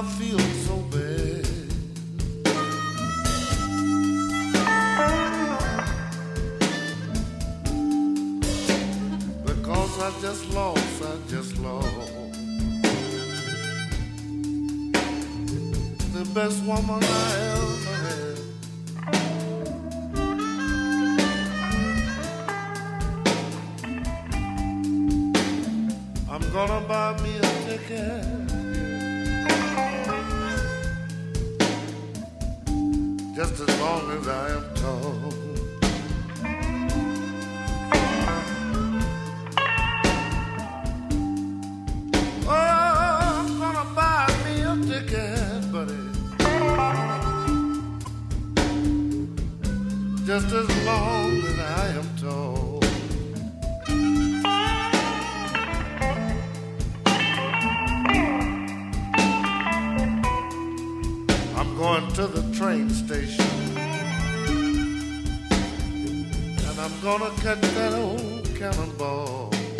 I feel so bad. Because I just lost the best woman I ever had. I'm gonna buy me a ticket just as long as I am tall. Oh, I'm gonna buy me a ticket, buddy, just as long as I am tall. I'm going to the train station, and I'm gonna catch that old cannonball.